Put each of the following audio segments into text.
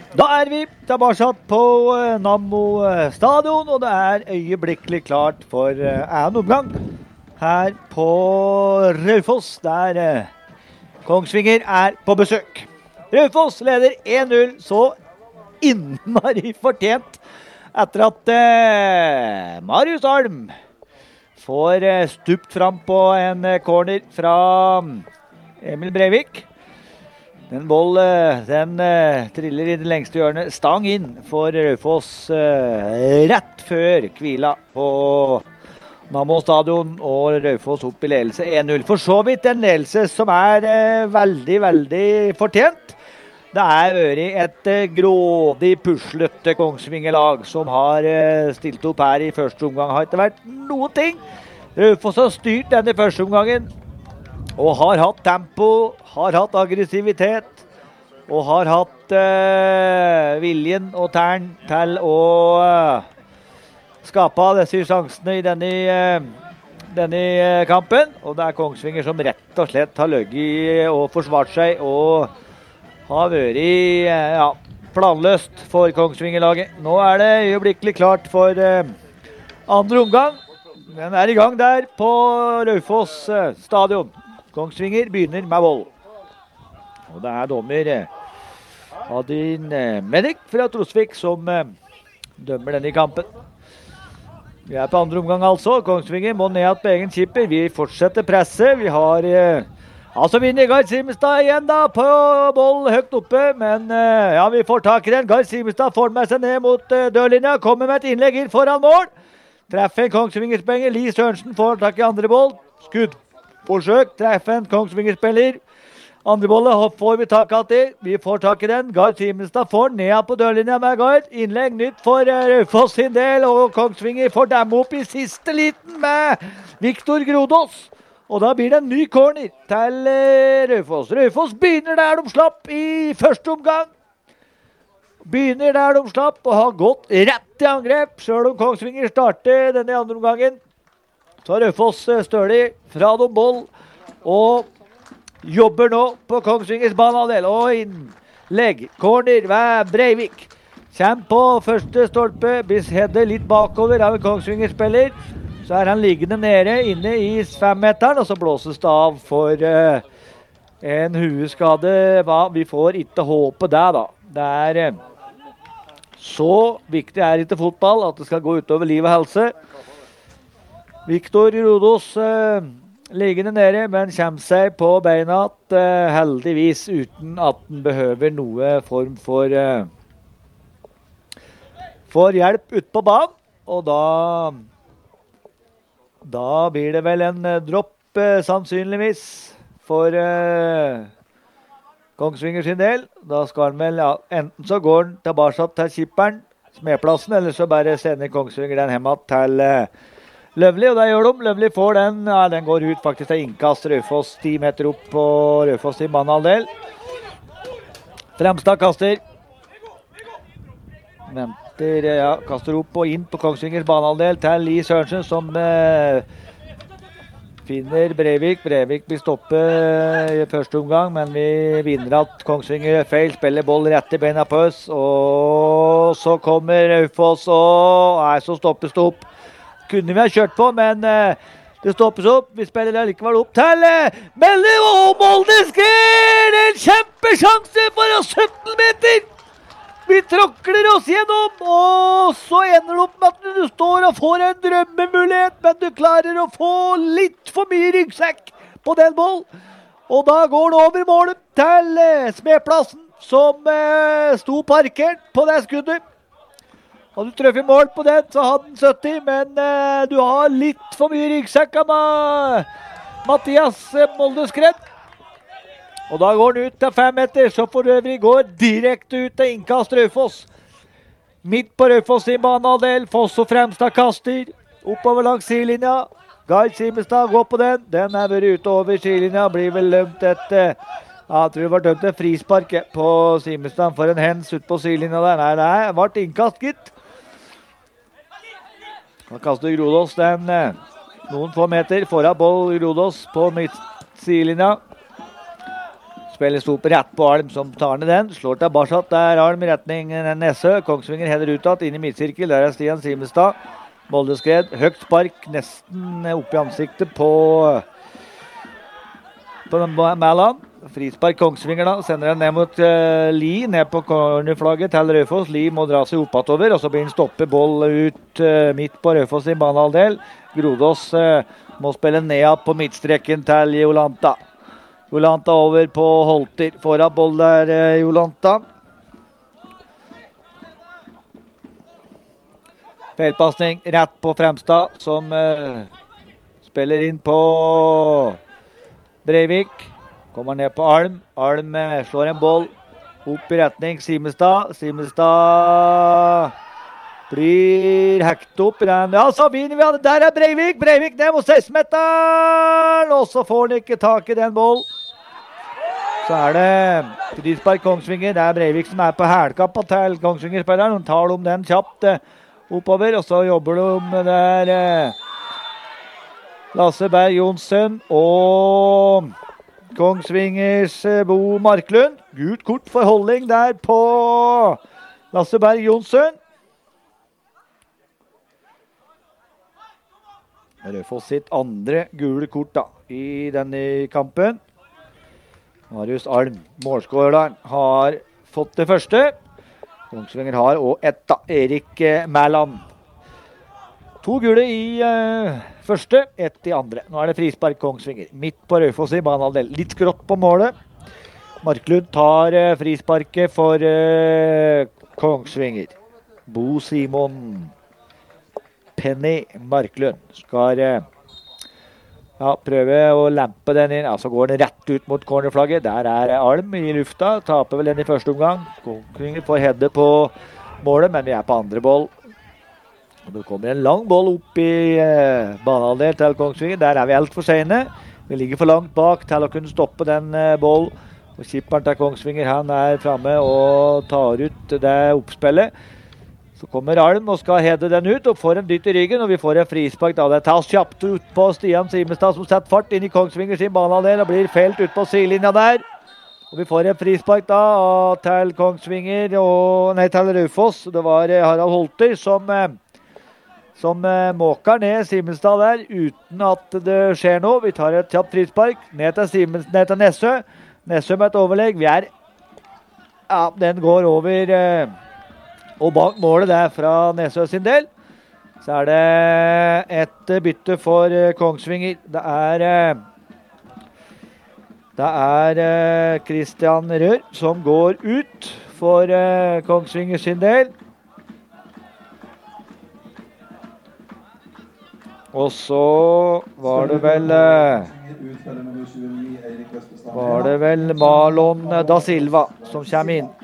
Da vi tilbake på Nammo stadion, og det øyeblikkelig klart for en omgang her på Raufoss, der Kongsvinger på besøk. Raufoss leder 1-0, så innmari fortjent etter at Marius Alm får stupt fram på en corner fra Emil Breivik. Den boll, den triller i det lengste hjørnet. Stang inn for Raufoss rett før hvila på Nammo stadion, og Raufoss opp i ledelse 1-0. For så vidt en ledelse som veldig, veldig fortjent. Det øret et grådig puslete Kongsvinger-lag som har stilt opp her i første omgang. Har ikke vært noen ting. Raufoss har styrt denne første omgangen og har hatt tempo, har hatt aggressivitet og har hatt viljen og tern til å skape disse sjansene i denne kampen. Og det Kongsvinger som rett og slett har løgget og forsvart seg og har vært planløst for Kongsvinger-laget. Nå det øyeblikkelig klart for andre omgang. Den i gang der på Raufoss stadion. Kongsvinger begynner med vold. Og det dommer Adin Medik fra Trosvik som dømmer denne kampen. Vi på andre omgang altså. Kongsvinger må ned på egen keeper. Vi fortsetter presse. Vi har vinner Gard Simestad igjen da på boll høyt oppe. Men vi får tak i den. Gard Simestad får med seg ned mot dørlinja. Kommer med et innlegg inn foran mål. Treffer en Kongsvinger-spenger. Lie Sørensen får tak i andre boll. Skudd. Forsøk, treffen, Kongsvinger-spiller. Andre bollet får vi tak i. Vi får tak i den. Gard Simenstad får ned på dørlinja med Gard. Innlegg nytt for Raufoss sin del, og Kongsvinger får demme opp i siste liten med Viktor Grodås. Og da blir det en ny corner til Raufoss. Raufoss begynner der de slapp i første omgang. Begynner der de slapp og har gått rett i angrep, selv om Kongsvinger starter denne andre omgangen. Så Raufoss stølig fra de boll og jobber nå på Kongsvingers banehalvdel. Og innlegg, corner ved Breivik. Kjem på første stolpe, blir headet litt bakover av en Kongsvinger-spiller. Så han liggende nede inne i 5-meteren, og så blåses det av for en hueskade. Vi får ikke håpe det da. Det så viktig ikke fotball at det skal gå utover liv og helse. Viktor Grodås liggende nede, men kommer seg på beina heldigvis uten at han behøver noe form for hjelp ut på banen. Og da blir det vel en dropp sannsynligvis for Kongsvinger sin del. Da skal han vel, enten så går han tilbake til kipperen, smedplassen, eller så bare sender Kongsvinger den hjemme til Løvli, og det gjør de. Løvli får den. Den går ut faktisk til innkast. Raufoss 10 meter opp på Raufoss sin banehalvdel. Fremstad kaster. Venter, kaster opp og inn på Kongsvingers banehalvdel til Lie Sørensen, som finner Breivik. Breivik blir stoppet i første omgang, men vi vinner at Kongsvinger feil. Spiller boll rett i beina på oss, og så kommer Raufoss, og så stoppes det opp. Kunne vi ha kjørt på, men det stoppes opp. Vi spiller likevel opp til Melle, og Molde skrer! En kjempesjanse for 17 meter! Vi tråkler oss gjennom, og så ender det opp med at du står og får en drømmemulighet, men du klarer å få litt for mye ryggsekk på den boll. Og da går det over målet til smedplassen, som sto parkert på det skuddet. Hadde du trøffet mål på den, så hadde den 70, men du har litt for mye ryggsekk av Mathias Moldeskred. Og da går den ut til 5 meter, så for øvrig går direkte ut til innkast Raufoss. Midt på Raufoss sin banehalvdel, Foss og Fremstad kaster, oppover langs sidelinja. Gard Simestad går på den, den vært ute over sidelinja, blir vel dømt jeg tror det var dømt et frispark på Simestad for en hens ut på sidelinja der. Nei, det ble innkast, gitt. Da kaster Grodås den noen få meter foran boll. Grodås på sidelinja. Spilles opp rett på Alm, som tar ned den. Slår til Barsat, der Alm i retning Nessø. Kongsvinger heller utad, inn i midtsirkel. Der Stian Simestad. Boldeskred, høyt spark, nesten opp i ansiktet på Mæland. Frispark Kongsvinger da, sender den ned mot Li, ned på cornerflagget til Raufoss. Li må dra seg oppover, og så blir han stoppet boll ut midt på Raufoss i banehalvdel. Grodås må spille ned på midtstreken til Jolanta. Jolanta over på Holter, foran boll der Jolanta. Feilpassning rett på Fremstad, som spiller inn på Breivik. Kommer ned på Alm. Alm slår en boll opp i retning Simestad. Simestad blir hekt opp i den. Ja, så vinner vi. Der Breivik. Breivik ned mot 16-meteren. Og så får han ikke tak i den boll. Så det frispark Kongsvinger. Det Breivik som på hælkappa til Kongsvinger-spilleren. Han tar om den kjapt oppover, og så jobber de med der Lasse Berg Jonsson og Kongsvingers Bo Marklund. Gult kort for holdning der på Lasse Berg Jonsson. Raufoss sitt andre gule kort da, i denne kampen. Marius Alm, målskåreren, har fått det første. Kongsvinger har og ett da, Erik Mæland. 2 gule i første, 1 i andre. Nå det frispark Kongsvinger. Midt på Raufoss i banehalvdel. Litt skrått på målet. Marklund tar frisparket for Kongsvinger. Bo Simon Penny Marklund skal prøve å lempe den inn. Så går den rett ut mot cornerflagget. Der Alm i lufta. Taper vel den i første omgang. Kongsvinger får hedde på målet, men vi på andre boll. Og det kommer en lang boll opp i banehalvdel til Kongsvinger. Der vi alt for sene. Vi ligger for langt bak til å kunne stoppe den boll. Og kipperen til Kongsvinger, han fremme og tar ut det oppspillet. Så kommer Alm og skal hedde den ut, og får en dytt i ryggen, og vi får en frispark. Det tas kjapt ut på Stian Simestad, som setter fart inn i Kongsvinger sin banehalvdel, og blir felt ut på sidelinja der. Og vi får en frispark da til Kongsvinger, til Raufoss. Det var Harald Holter som måker ned Simestad der, uten at det skjer noe. Vi tar et kjapt frispark, ned til Nessø. Nessø med et overlegg. Den går over... Og bak målet fra Nessø sin del, så det et bytte for Kongsvinger. Det Christian Rør som går ut for Kongsvinger sin del. Og så var det vel Marlon da Silva som kommer inn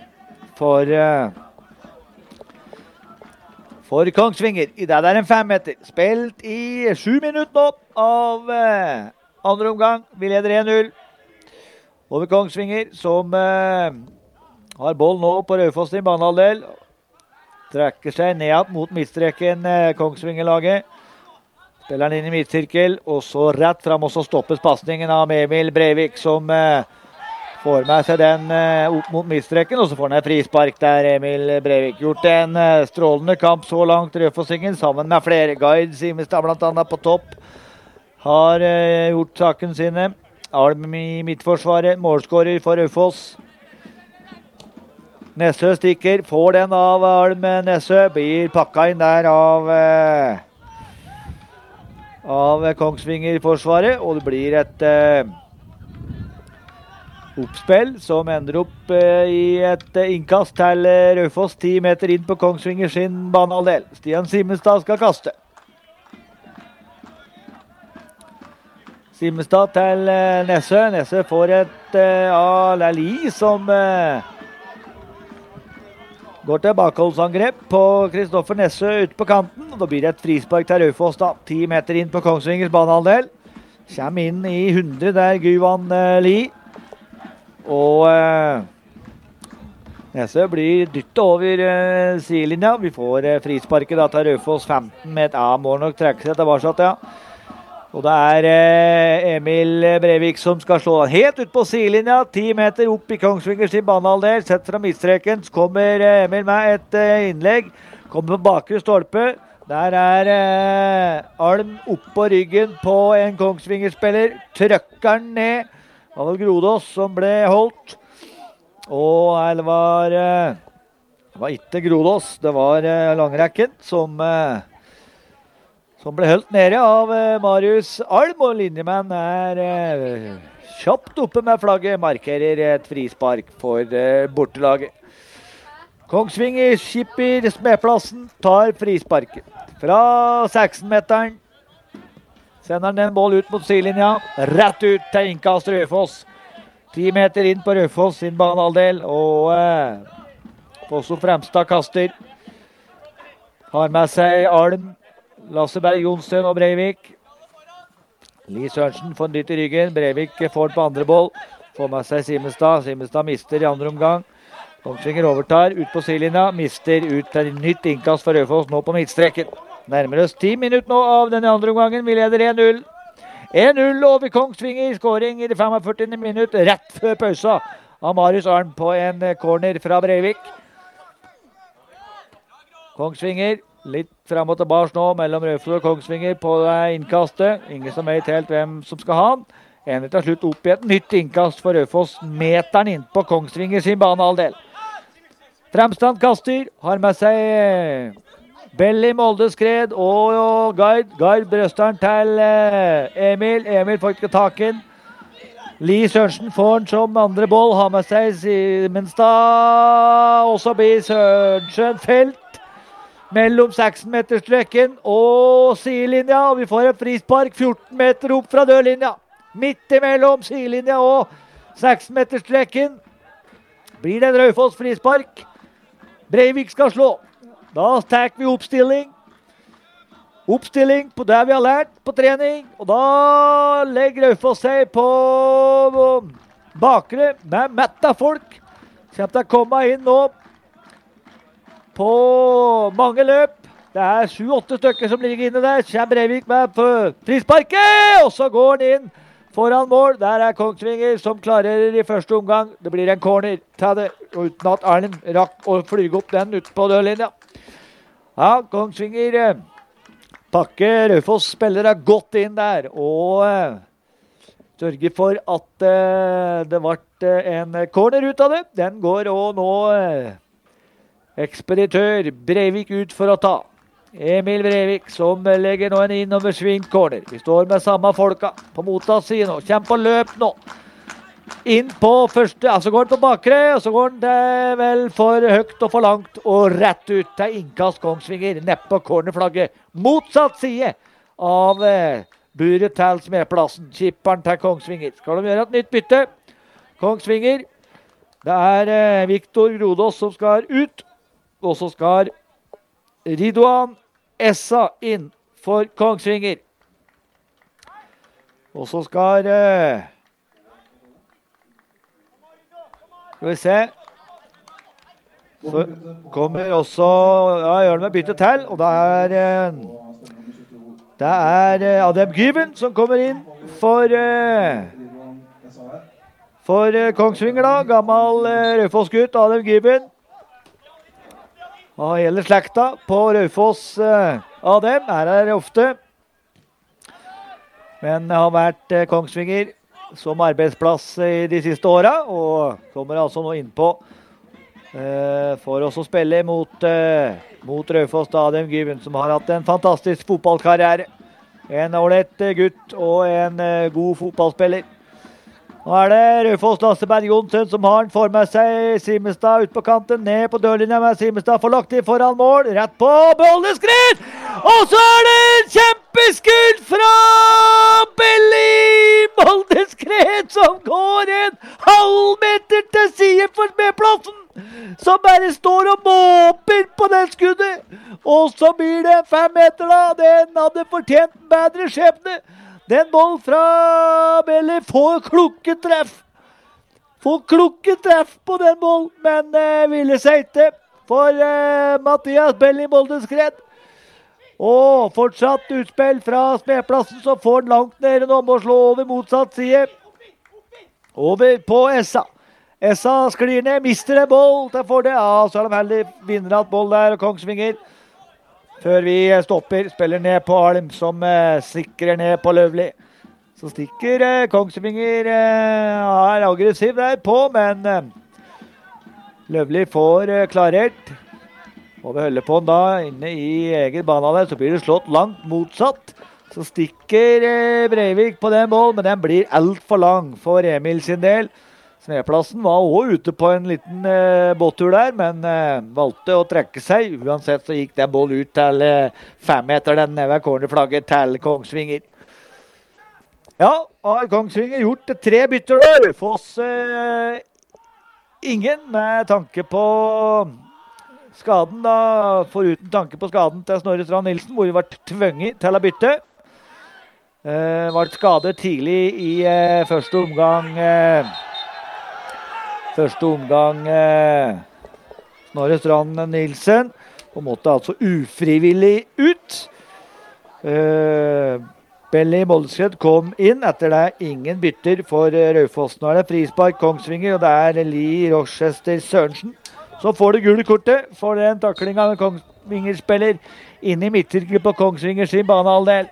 for Kongsvinger. I det en 5-meter. Spilt i 7 minutter nå av andre omgang. Vi leder 1-0 over Kongsvinger, som har boll nå på Raufoss sin banehalvdel. Trekker seg ned mot midtstreken Kongsvinger-laget. Spiller han inn i midtsirkel, og så rett frem, og så stoppes passningen av Emil Breivik, som får med seg den opp mot midtstreken, og så får han et frispark der Emil Breivik. Gjort en strålende kamp så langt, Raufossingen, sammen med flere. Guide Simestad blant annet på topp har gjort saken sine. Alm i midtforsvaret, målskårer for Raufoss. Nessø stikker, får den av Alm Nessø, blir pakka inn der av Kongsvinger-forsvaret, og det blir et oppspill som ender opp i et innkast til Raufoss 10 meter inn på Kongsvinger sin banehalvdel. Stian Simestad skal kaste. Simestad til Nessø. Nessø får et Lali som går til bakholdsangrep på Kristoffer Nessø ute på kanten. Og da blir det et frispark til Raufoss da. 10 meter inn på Kongsvingers banehalvdel. Kommer inn i 100 der Guvan Li. Og Nessø blir dyttet over sidelinja. Vi får frisparket da til Raufoss 15 meter. Må nok trekke seg tilbake, ja. Og det Emil Breivik som skal slå den helt ut på sidelinja. 10 meter opp i Kongsvinger sin banehalvdel. Sett fra midtstreken. Så kommer Emil med et innlegg. Kommer på bakre stolpe. Der Alm opp på ryggen på en Kongsvinger-spiller. Trøkker den ned. Det var vel Grodås som ble holdt. Og det var ikke Grodås. Det var langrekken som ble holdt nede av Marius Alm, og linjemann kjapt oppe med flagget, markerer et frispark for bortelaget. Kongsvinger skipper Smedplassen, tar frisparket. Fra 16-meteren sender han en boll ut mot sidelinja, rett ut til innkast Rødfoss. 10 meter inn på Rødfoss sin banehalvdel, og også Fremstad kaster. Har med seg Alm, Lasse Berg Jonsen og Breivik. Li Sørensen får en dytt i ryggen. Breivik får på andre boll. Får med seg Simestad. Simestad mister i andre omgang. Kongsvinger overtar ut på sidelinja. Mister ut til nytt innkast for Rødfoss nå på midtstreken. Nærmer oss 10 minutter nå av denne andre omgangen. Vi leder 1-0. 1-0 over Kongsvinger. Skåring i det 45. minutt rett før pausa av Marius Arn på en corner fra Breivik. Kongsvinger litt frem og tilbake nå mellom Rødfoss og Kongsvinger på innkastet. Ingen som vet helt hvem som skal ha den. Ender til slutt opp i et nytt innkast for Rødfoss. Meteren inn på Kongsvinger sin banehalvdel. Fremstand kaster. Har med seg Belli Molde Skred og Gard. Gard brøster den til Emil. Emil får ikke taken. Li Sørensen får den som andre boll. Har med seg Simenstad. Og så blir Sørensen felt mellom 16-meterstreken og sidelinja, og vi får et frispark 14 meter opp fra dørlinja. Midt imellom sidelinja og 16-meterstreken blir det en Rødfoss frispark. Breivik skal slå. Da tar vi oppstilling. Oppstilling på det vi har lært på trening, og da legger Rødfoss seg på bakre med metta folk. Kommer til å komme inn nå på mange løp. Det 7-8 stykker som ligger inne der. Kjem Breivik med frisparket, og så går han inn foran mål. Der Kongsvinger som klarer i første omgang. Det blir en corner til det, uten at Arlen rakk å flyge opp den ut på dørlinja. Ja, Kongsvinger pakker Rødfoss spillere godt inn der, og sørger for at det ble en corner ut av det. Den går og nå ekspeditør Breivik ut for å ta. Emil Breivik som legger nå en innoversvingt corner. Vi står med samme folka på mottatt side nå. Kjem på løp nå. Inn på første, altså går den på bakre, og så går den vel for høyt og for langt, og rett ut til innkast Kongsvinger, neppe cornerflagget. Motsatt side av buret til Smedplassen. Kipperen til Kongsvinger. Skal de gjøre et nytt bytte? Kongsvinger. Det Viktor Grodås som skal ut. Og så skal Ridwan Essa inn for Kongsvinger. Og så skal vi se. Så kommer også gjør det med bytte til. Og det Adem Gyben som kommer inn for Kongsvinger da. Gammel Rødfoss-gutt Adem Gyben. Og hele slekta på Rødfoss av dem det ofte. Men det har vært Kongsvinger som arbeidsplass i de siste årene, og kommer altså nå innpå for oss å spille mot Rødfoss av dem Gyven, som har hatt en fantastisk fotballkarriere. En ålreit gutt og en god fotballspiller. Nå det Rødfoss Lasse Berg Jonsen som har den for med seg. Simestad ut på kanten, ned på dørlinja med Simestad får lagt inn foran mål. Rett på Bolleskred! Og så det en kjempeskudd fra Belli Bolleskred som går en halvmeter til side for Smedplassen. Som bare står og måper på den skuddet. Og så blir det 5 meter da. Den hadde fortjent en bedre skjebne. Den boll fra Belli får klukketreff. Får klukketreff på den boll, men ville seg ikke for Mathias Belli Boldeskred. Og fortsatt utspill fra Smedplassen, så får den langt nede nå, må slå over motsatt side. Over på Essa. Essa sklir ned, mister en boll, det får det. Ja, så er de heldig vinner at boll der, og Kongsvinger. Før vi stopper, spiller ned på Alm, som sikrer ned på Løvli. Så stikker Kongsvinger, er aggressiv der på, men Løvli får klarert. Og vi holder på den da, inne i egen banehalvdel, så blir det slått langt motsatt. Så stikker Breivik på den mål, men den blir alt for lang for Emil sin del. Smedplassen var også ute på en liten båttur der, men valgte å trekke seg. Uansett så gikk den boll ut til 5 meter, den ved cornerflagget til Kongsvinger. Ja, har Kongsvinger gjort 3 bytter der. Foss ingen med tanke på skaden da, foruten tanke på skaden til Snorre Strand Nilsen, hvor vi var tvunget til å bytte. Var skadet tidlig i første omgang. Snorre Strand Nilsen, og måtte altså ufrivillig ut. Belly Moldskred kom inn etter det. Ingen bytter for Raufoss. Nå er det frispark Kongsvinger, og det er Lee Rochester Sørensen. Så får det gule kortet for den takling av en Kongsvinger-spiller inne i midtsirkelen på Kongsvinger sin banehalvdel.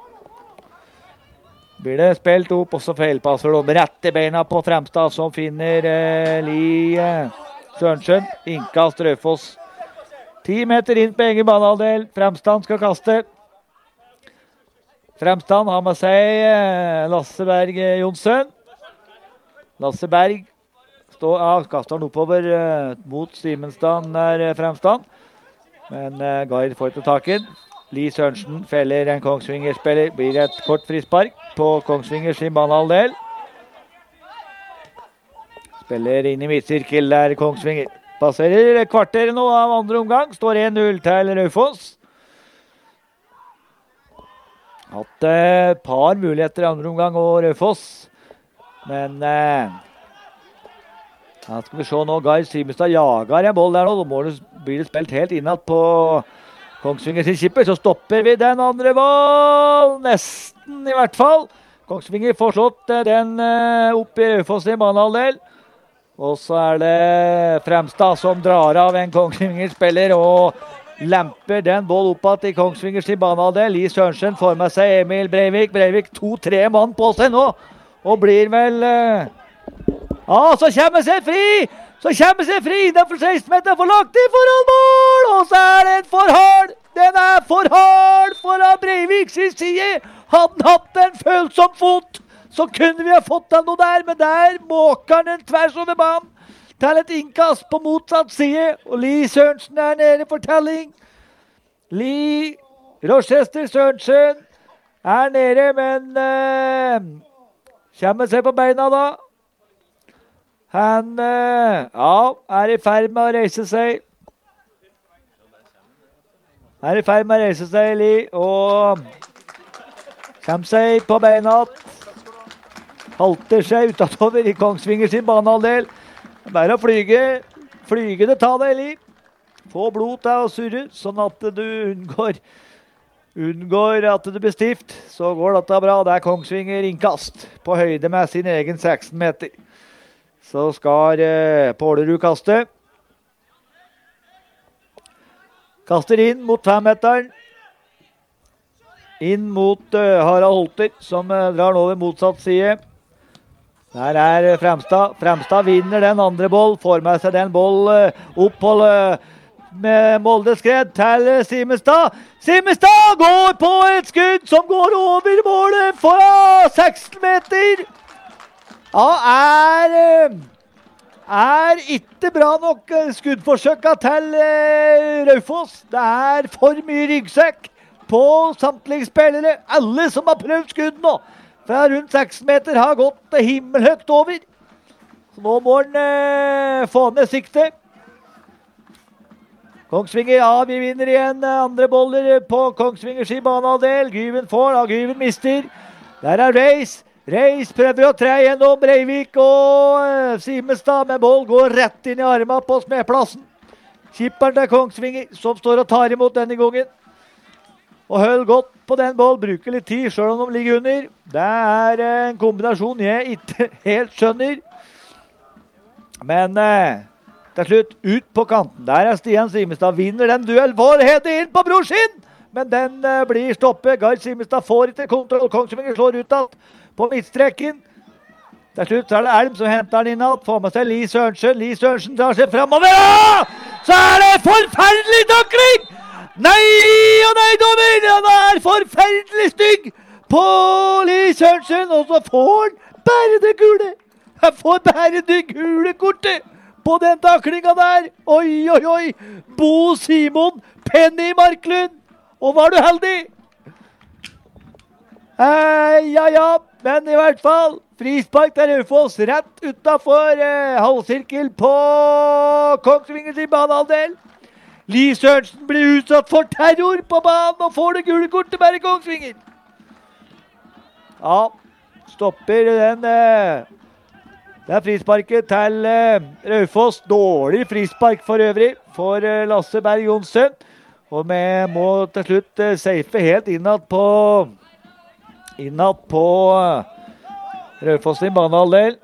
Blir det spilt opp, og så feilpasser de rette beina på Fremstad, som finner Lee Sørensen. Innkast Raufoss. 10 meter inn på egen banehalvdel. Fremstad skal kaste. Fremstad har med seg Lasse Berg Jonsen. Lasse Berg kaster han oppover mot Simenstad der Fremstad. Men Gard får ikke taken. Lee Sørensen feller en Kongsvinger-spiller. Blir et kort frispark på Kongsvinger sin banehalvdel. Spiller inn i midtsirkel der Kongsvinger. Passerer kvarteret nå av andre omgang. Står 1-0 til Raufoss. Hatt et par muligheter i andre omgang og Raufoss. Men her skal vi se nå, Geir Simestad jager en boll der nå. Da blir det spilt helt innad på Kongsvinger sin skipper. Så stopper vi den andre ball. Nesten i hvert fall. Kongsvinger får slått den opp i Raufoss sin banehalvdel. Og så er det Fremstad som drar av en Kongsvinger-spiller og lemper den boll opp i Kongsvinger sin banehalvdel. Lee Sørensen får med seg Emil Breivik. Breivik 2-3 mann på seg nå. Og blir vel så kommer seg fri! Innenfor 16 meter for lagt i forholdmål! Og så er den for hard! Den er for hard fra Breiviks side! Hadde han hatt en følsom fot, så kunne vi ha fått den noe der, men der måker den tvers over banen. Til et innkast på motsatt side, og Lee Sørensen er nede for telling. Lee Rochester Sørensen er nede, men kommer seg på beina da. Han er i ferd med å reise seg. Lee, og kommer seg på beina. Halter seg utover i Kongsvinger sin banehalvdel. Bare å flyge det ta deg, Lee. Få blod til å surre, sånn at du unngår at det blir stift. Så går dette bra. Det er Kongsvinger innkast på høyde med sin egen 16 meter. Så skal Pålerud kaste. Kaster inn mot 5-meteren. Inn mot Harald Holter, som drar den over motsatt side. Der er Fremstad. Fremstad vinner den andre boll. Får med seg den boll opphold med Moldeskred til Simestad. Simestad går på et skudd som går over målet for 16 meter. Ja, er ikke bra nok skuddforsøka til Raufoss. Det er for mye ryggsekk på samtlige spillere. Alle som har prøvd skudd nå fra rundt 6 meter har gått himmelhøgt over. Så nå må han få ned siktet. Kongsvinger, vi vinner igjen andre boller på Kongsvingers i banehalvdel. Gyven får, Gyven mister. Der er Reis. Reis prøver å tre gjennom Breivik og Simestad, men boll går rett inn i armen på Smedplassen. Kipperen til Kongsvinger, som står og tar imot denne gangen. Og hold godt på den ball, bruker litt tid, selv om de ligger under. Det en kombinasjon jeg ikke helt skjønner. Men til slutt, ut på kanten. Der Stian Simestad, vinner den duell, får Hede inn på Brorsin! Men den blir stoppet. Gard Simestad får ikke kontroll, Kongsvinger slår ut alt på midtstreken. Til slutt så det Elm som henter den innad, får med seg Li Sørensen. Li Sørensen drar seg fremover. Ja! Så det forferdelig takling! Nei og nei, dommer! Han forferdelig stygg på Li Sørensen, og så får han bare det gule. Han får bare det gule kortet på den taklingen der. Oi, oi, oi. Bo Simon, Penny Marklund. Og var du heldig? Ja, men i hvert fall frispark der Raufoss rett utenfor halvsirkel på Kongsvingers i banehalvdel. Li Sørensen blir utsatt for terror på banen og får det gule kortet bare Kongsvinger. Ja, stopper det frisparket til Raufoss. Dårlig frispark for øvrig for Lasse Berg Johnsen. Og vi må til slutt safe helt innad på Raufoss sin banehalvdel.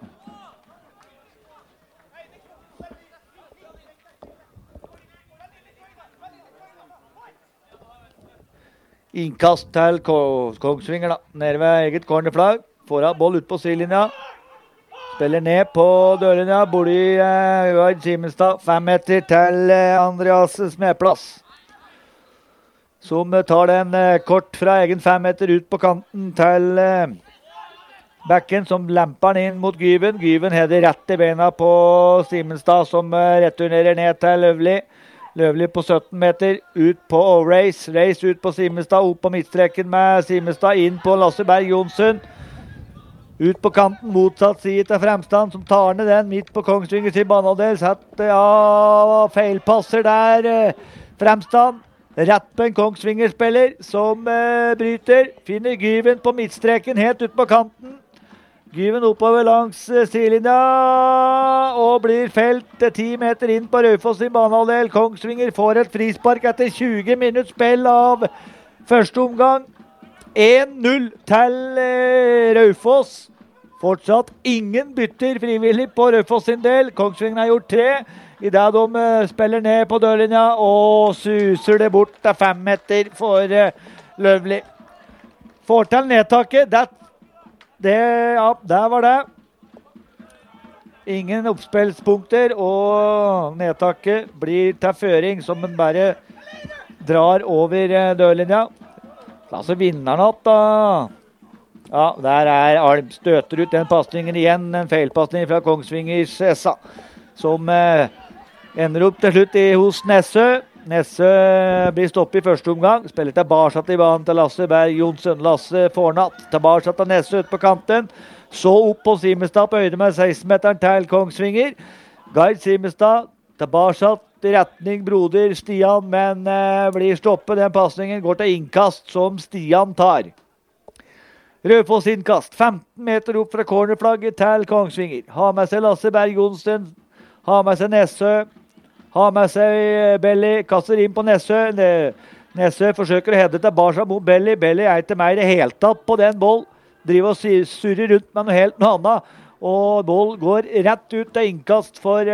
Innkast til Kongsvinger da, nede ved eget cornerflagg. Får av boll ut på sidelinja. Spiller ned på dørlinja. Bordi Gard Simenstad. 5 meter til Andreas Smedplass. Som tar den kort fra egen 5 meter ut på kanten til backen, som lemper den inn mot Gyven. Gyven heter rett i bena på Simenstad, som returnerer ned til Løvli. Løvli på 17 meter, ut på Race. Race ut på Simenstad, opp på midtstreken med Simenstad, inn på Lasse Berg Johnsen. Ut på kanten, motsatt side til Fremstand, som tar ned den midt på Kongsvinger til banehalvdel. Feilpasser der Fremstand. Rett på en Kongsvinger-spiller som bryter. Finner Gyven på midtstreken helt ut på kanten. Gyven oppover langs sidelinja og blir felt 10 meter inn på Raufoss i banehalvdel. Kongsvinger får et frispark etter 20 minutter spill av første omgang. 1-0 til Raufoss. Fortsatt ingen bytter frivillig på Raufoss sin del. Kongsvinger har gjort 3. I det de spiller ned på dørlinja og suser det bort til 5 meter for Løvli. Får til nedtaket. Der var det. Ingen oppspillspunkter, og nedtaket blir til føring som en bare drar over dørlinja. Altså vinneren opp da. Ja, der Alm. Støter ut den passningen igjen. En feilpassning fra Kongsvingers Essa, som ender opp til slutt hos Nessø. Nessø blir stoppet i første omgang. Spiller tilbake i banen til Lasse Berg Johnsen. Lasse Fornatt tilbake til Nessø ut på kanten. Så opp på Simestad på høyde med 16-meteren til Kongsvinger. Gard Simestad tilbake i retning broder Stian, men blir stoppet. Den passningen går til innkast som Stian tar. Raufoss innkast. 15 meter opp fra cornerflagget til Kongsvinger. Har med seg Lasse Berg Johnsen. Har med seg Nessø. Har med seg Belli, kaster inn på Nessø. Nessø forsøker å hedde tilbake mot Belli. Belli ikke mer i helt tatt på den boll. Driver og surrer rundt med noe annet. Og boll går rett ut til innkast for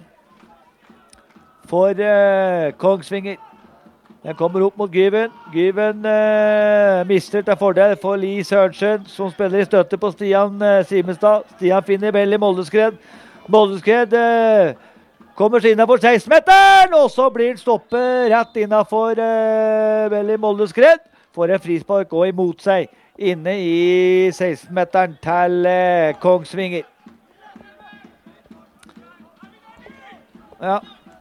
Kongsvinger. Den kommer opp mot Gyven. Gyven mister til fordel for Li Sørensen, som spiller i støtte på Stian Simestad. Stian finner Belli Moldeskred. Moldeskred kommer seg innenfor 16-meteren, og så blir han stoppet rett innenfor Belli Moldeskred. Får en frispark og imot seg inne i 16-meteren til Kongsvinger. Ja.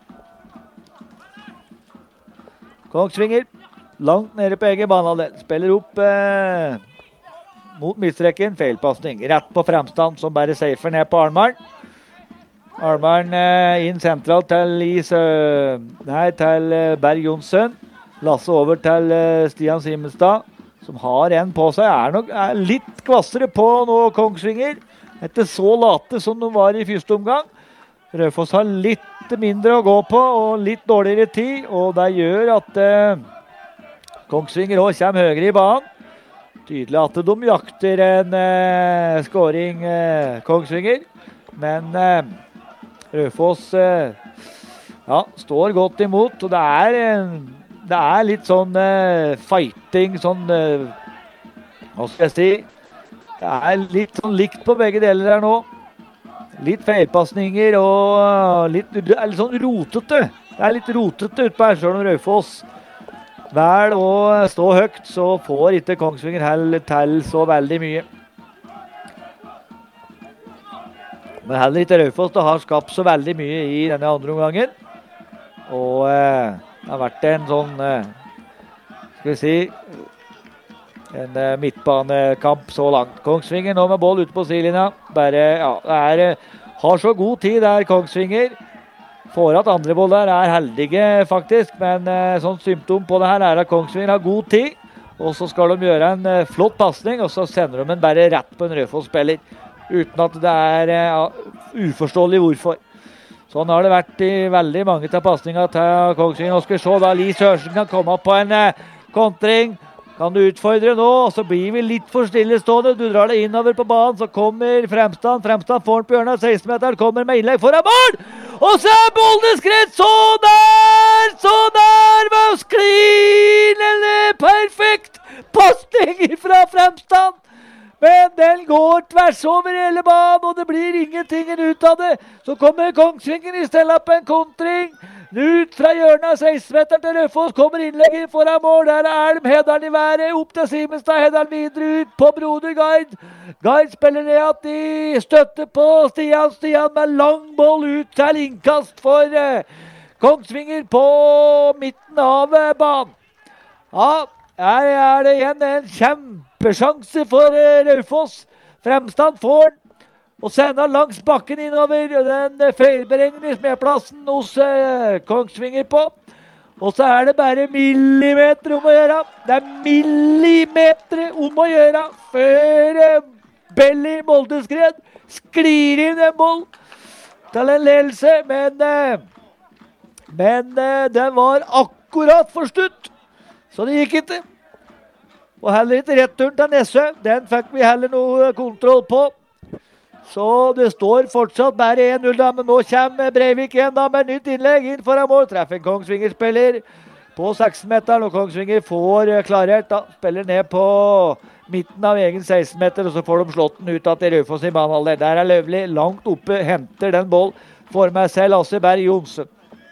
Kongsvinger langt nede på egen banehalvdel. Spiller opp mot midtstreken. Feilpassning. Rett på Fremstand, som bare safer ned på Armaren. Armaren inn sentralt til Berg Johnsen. Lasse over til Stian Simestad, som har en på seg. Er litt kvassere på nå, Kongsvinger. Ikke så late som de var i første omgang. Raufoss har litt mindre å gå på og litt dårligere tid, og det gjør at Kongsvinger også kommer høyere i banen. Tydelig at de jakter en scoring Kongsvinger. Men Raufoss står godt imot, og det er litt sånn fighting, sånn, hva skal jeg si, det er litt sånn likt på begge deler her nå. Litt feilpassninger og litt sånn rotete. Det er litt rotete ut på her, selv om Raufoss vel å stå høyt, så får ikke Kongsvinger heller til så veldig mye. Men heller ikke Raufoss har skapt så veldig mye i denne andre omgangen. Og det har vært en sånn, skal vi si, en midtbanekamp så langt. Kongsvinger nå med boll ute på sidelinja. Har så god tid der Kongsvinger. Får at andre boll der heldige faktisk, men sånn symptom på det her at Kongsvinger har god tid, og så skal de gjøre en flott passning, og så sender de en bare rett på en Raufoss-spiller, uten at det er uforståelig hvorfor. Sånn har det vært i veldig mange av passningene til Kongsvinger. Nå skal vi se da Lie Sørensen kan komme opp på en kontring. Kan du utfordre nå, så blir vi litt for stillestående. Du drar det innover på banen, så kommer Fremstad. Fremstad får den på hjørnet, 16-meteren, kommer med innlegg foran mål! Og så er Boldeskred så nær med å skline perfekt passning fra Fremstad. Men den går tvers over hele banen, og det blir ingenting ut av det. Så kommer Kongsvinger i stedet på en kontring. Ut fra hjørnet, 16-meteren til Raufoss, kommer innlegget foran mål. Der er Elm, Hedalen i været, opp til Simenstad, Hedalen videre ut på Broder Gard. Gard spiller ned at de støtter på Stian med lang boll ut til innkast for Kongsvinger på midten av banen. Ja, her er det igjen en kjempesjanse for Raufoss. Fremstand får den. Og sender langs bakken innover den feilberegnes med plassen hos Kongsvinger på. Og så er det bare millimeter om å gjøre. Det er millimeter om å gjøre før Belly Boldeskred sklir inn en boll til en ledelse. Men den var akkurat forstutt, så det gikk ikke. Og heller ikke returen til Nessø. Den fikk vi heller noe kontroll på. Så det står fortsatt bare 1-0 da, men nå kommer Breivik igjen da med nytt innlegg inn foran mål. Treffer en Kongsvinger-spiller på 16-meteren, og Kongsvinger får klarert da. Spiller ned på midten av egen 16-meter, og så får de slått den ut til Raufoss i banehalvdel. Der er Løvli langt oppe, henter den boll. Får med seg Lasse Berg Johnsen.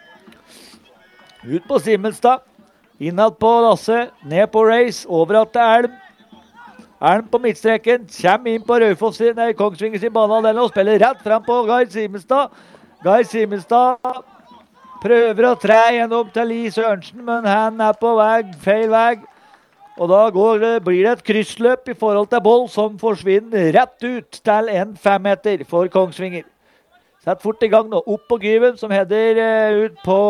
Ut på Simenstad, innad på Lasse, ned på Race, over til Elm. Elm på midtstreken, kommer inn på Raufoss Kongsvinger sin banehalvdel og spiller rett frem på Gard Simenstad. Gard Simenstad prøver å tre gjennom til Lie Sørensen, men han er på vei, feil vei. Og da blir det et kryssløp i forhold til boll som forsvinner rett ut til en 5-meter for Kongsvinger. Sett fort i gang nå, opp på Gyven som header ut på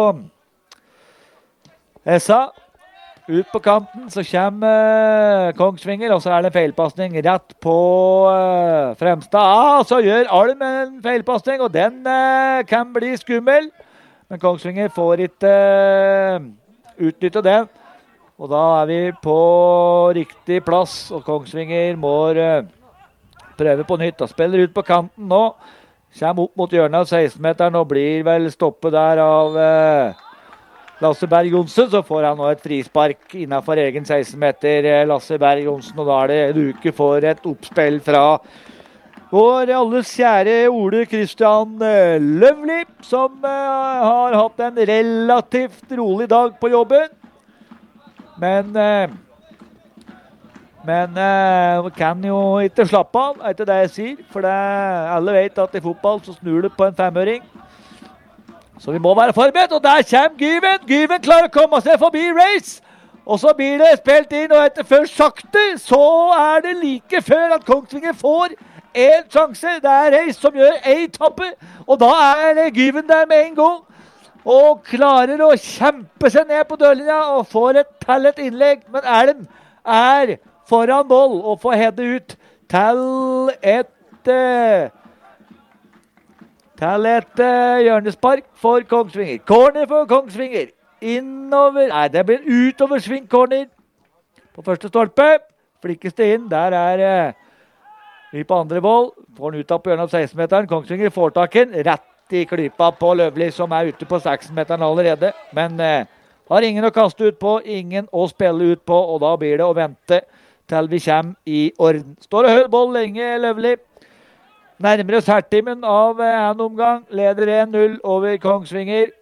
Essa. Ut på kanten så kommer Kongsvinger, og så er det en feilpassning rett på Fremstad. Så gjør Alm en feilpassning, og den kan bli skummel. Men Kongsvinger får ikke utnytte den. Og da er vi på riktig plass, og Kongsvinger må prøve på nytt. Og spiller ut på kanten nå. Kommer opp mot hjørnet av 16-meteren og blir vel stoppet der av Lasse Berg Johnsen, så får han nå et frispark innenfor egen 16-meter, Lasse Berg Johnsen, og da er det Luke for et oppspill fra vår alles kjære Ole Kristian Løvli, som har hatt en relativt rolig dag på jobben. Men kan jo ikke slappe av, er ikke det jeg sier, for alle vet at i fotball så snur det på en 5-øring. Så vi må være forberedt, og der kommer Gyven. Gyven klarer å komme seg forbi Race. Og så blir det spilt inn, og etter først sakte, så er det like før at Kongsvinger får en sjanse. Det er Race som gjør en tappe, og da er det Gyven der med en gang. Og klarer å kjempe seg ned på dørlinja og får et innlegg. Men Elm er foran boll og får hedde ut til et hjørnespark for Kongsvinger. Corner for Kongsvinger. innover. Nei, det blir utover svingkorner. På første stolpe. Flikkes det inn. Der vi på andre boll. Får den ut av på hjørnet av 16-meteren. Kongsvinger får taken. Rett i klypa på Løvli, som ute på 16-meteren allerede. Men har ingen å kaste ut på, ingen å spille ut på, og da blir det å vente til vi kommer i orden. Står og hører boll lenge, Løvli. Nærmere oss hertimen av en omgang. Leder 1-0 over Kongsvinger.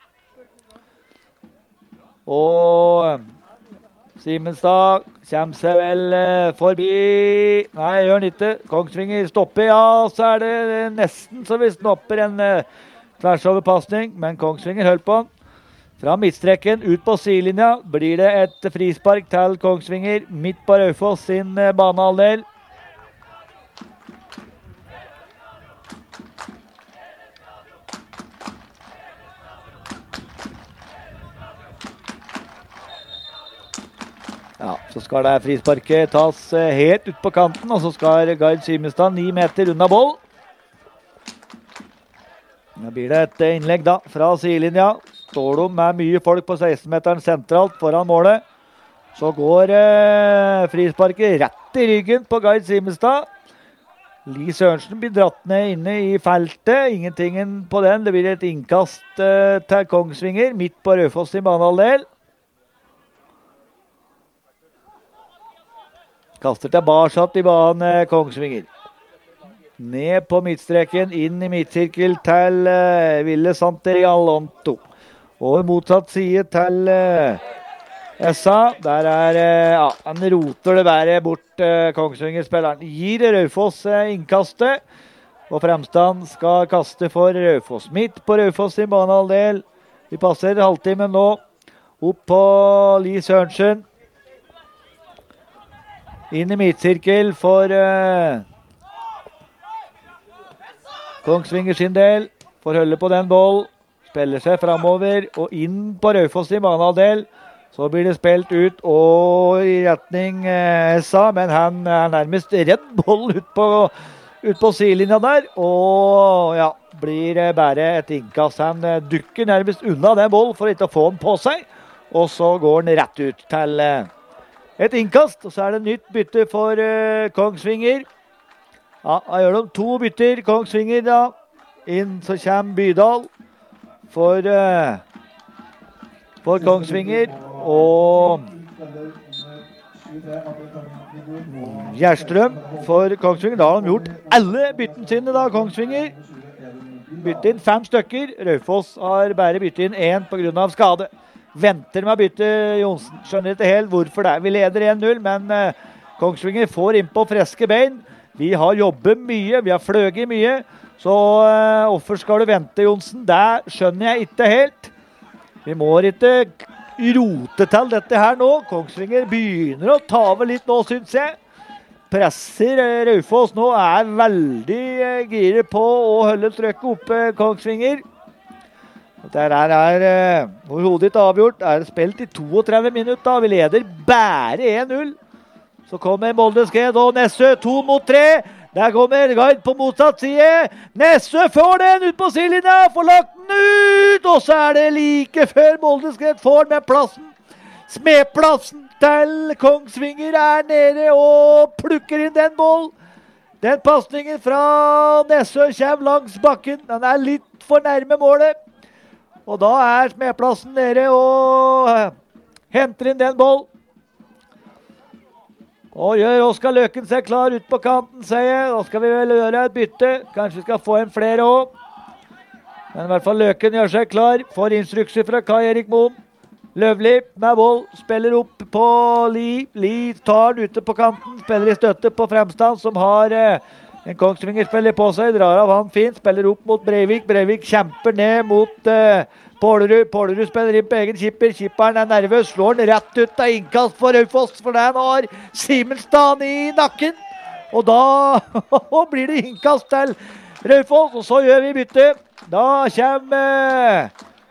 Og Simenstad kommer seg vel forbi. Nei, gjør han ikke. Kongsvinger stopper, ja, så det nesten så vi snopper en tversoverpassning, men Kongsvinger holder på han. Fra midtstreken ut på sidelinja blir det et frispark til Kongsvinger, midt på Raufoss sin banehalvdel. Ja, så skal det frisparket tas helt ut på kanten, og så skal Gard Simenstad 9 meter unna boll. Da blir det et innlegg da, fra sidelinja. Står de med mye folk på 16-meteren sentralt foran målet. Så går frisparket rett i ryggen på Gard Simenstad. Li Sørensen blir dratt ned inne i feltet. Ingentingen på den. Det blir et innkast til Kongsvinger, midt på Raufoss sin banehalvdel. Kaster tilbake i banen Kongsvinger. Ned på midtstreken, inn i midtsirkel til Ville Santerialonto. Og motsatt side til Essa. Der han roter det bare bort Kongsvinger-spilleren. Gir Raufoss innkastet. Og Fremstand skal kaste for Raufoss. Midt på Raufoss sin banehalvdel. Vi passer halvtimen nå. Opp på Li Sørensen. Inn i midtsirkel for Kongsvinger sin del. Får holde på den boll. Spiller seg fremover og inn på Raufoss i banehalvdel. Så blir det spilt ut og i retning Essa, men han nærmest redd boll ut på sidelinja der. Og ja, blir bare et innkast. Han dukker nærmest unna den boll for ikke å få den på seg. Og så går den rett ut til et innkast, og så det nytt bytte for Kongsvinger. Ja, da gjør de 2 bytter, Kongsvinger da. Inn så kommer Bydal for Kongsvinger, og Gjerstrøm for Kongsvinger. Da har de gjort alle byttene sine da, Kongsvinger. Bytte inn 5 stykker. Raufoss har bare byttet inn 1 på grunn av skade. Venter med å bytte Jonsen. Skjønner ikke helt hvorfor det. Vi leder 1-0, men Kongsvinger får inn på friske bein. Vi har jobbet mye, vi har fløget mye. Så hvorfor skal du vente, Jonsen? Det skjønner jeg ikke helt. Vi må ikke rote til dette her nå. Kongsvinger begynner å ta over litt nå, synes jeg. Presser Raufoss nå, veldig giret på å holde trøkket oppe, Kongsvinger. Der overhodet ikke avgjort. Det spilt i 32 minutter. Vi leder bare 1-0. Så kommer Moldeskred og Nessø 2 mot 3. Der kommer Gard på motsatt side. Nessø får den ut på sidelinja. Får lagt den ut. Og så det like før Moldeskred får med plassen. Smedplassen til Kongsvinger nede og plukker inn den boll. Den passningen fra Nessø kommer langs bakken. Den litt for nærme målet. Og da Smedplassen nede og henter inn den boll. Og gjør Oskar Løken seg klar ut på kanten, sier jeg. Da skal vi vel gjøre et bytte. Kanskje vi skal få en flere også. Men i hvert fall Løken gjør seg klar. Får instrukser fra Kai Erik Moen. Løvli med boll. Spiller opp på Li. Li tar den ute på kanten. Spiller i støtte på Fremstand, som har en Kongsvinger spiller på seg. Drar av han fint. Spiller opp mot Breivik. Breivik kjemper ned mot Pålerud. Pålerud spiller inn på egen kipper. Kipperen nervøs. Slår den rett ut av innkast for Raufoss, for den har Simenstad i nakken. Og da blir det innkast til Raufoss, og så gjør vi bytte. Da kommer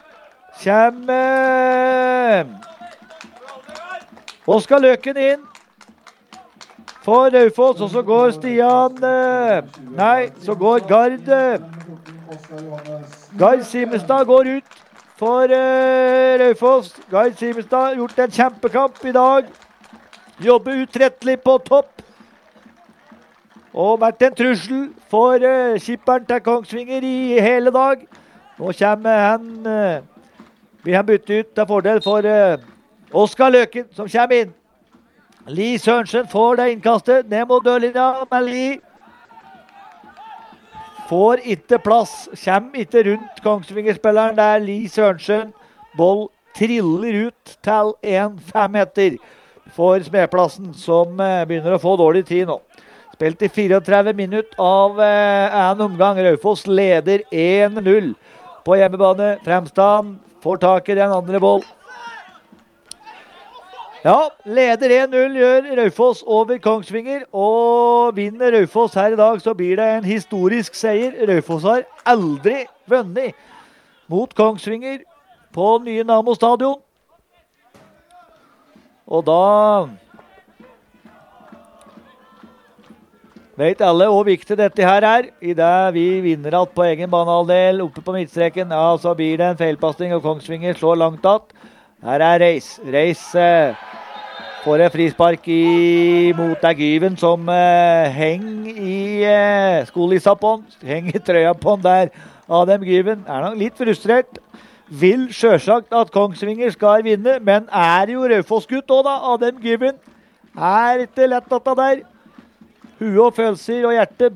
Oskar Løken inn for Raufoss, og så går Stian så går Gard Simenstad går ut for Raufoss. Geir Simenstad har gjort en kjempekamp i dag. Jobber utrettelig på topp. Og vært en trussel for skipperen til Kongsvinger i hele dag. Nå kommer han, blir han byttet ut til fordel for Oskar Løken, som kommer inn. Li Sørensen får det innkastet ned mot dørlinja, men Li får ikke plass, kommer ikke rundt Kongsvinger-spilleren der. Li Sørensen, boll triller ut til 1-5 meter for Smedplassen, som begynner å få dårlig tid nå. Spilt i 34 minutter av en omgang. Raufoss leder 1-0 på hjemmebane. Fremstad får tak i den andre boll. Ja, leder 1-0 gjør Raufoss over Kongsvinger, og vinner Raufoss her i dag, så blir det en historisk seier. Raufoss har aldri vunnet mot Kongsvinger på nye Namo stadion. Og da vet alle hvor viktig dette her er. I det vi vinner alt på egen banehalvdel, oppe på midtstreken, ja, så blir det en feilpassing, og Kongsvinger slår langt att. Her er Reis. Reis får en frispark mot Gyven, som henger i skolissa på han. Henger trøya på han der. Adem Gyven er nok litt frustrert. Vil selvsagt at Kongsvinger skal vinne, men er jo Raufoss-gutt også da, Adem Gyven. Er ikke lett dette der. Hue og følelser og hjerte